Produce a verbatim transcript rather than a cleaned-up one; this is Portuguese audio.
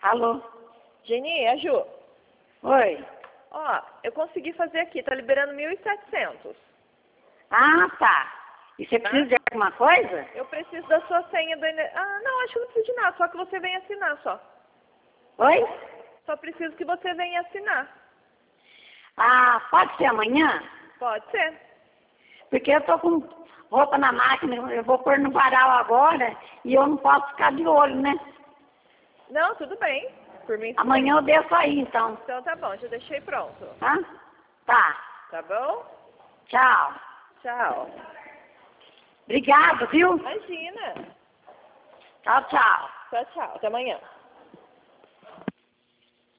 Alô? Geni, é a Ju. Oi. Ó, eu consegui fazer aqui, tá liberando mil e setecentos. Ah, tá. E você precisa de alguma coisa? Eu preciso da sua senha do... Ene- Ah, não, acho que não preciso de nada, só que você venha assinar só. Oi? Só preciso que você venha assinar. Ah, pode ser amanhã? Pode ser. Porque eu tô com roupa na máquina, eu vou pôr no varal agora e eu não posso ficar de olho, né? Não, tudo bem. Por mim, tudo Amanhã bem. eu desço aí, então. Então tá bom, já deixei pronto. Tá? Tá. Tá bom? Tchau. Tchau. Obrigado, viu? Imagina. Tchau, tchau. Tchau, tchau. Até amanhã.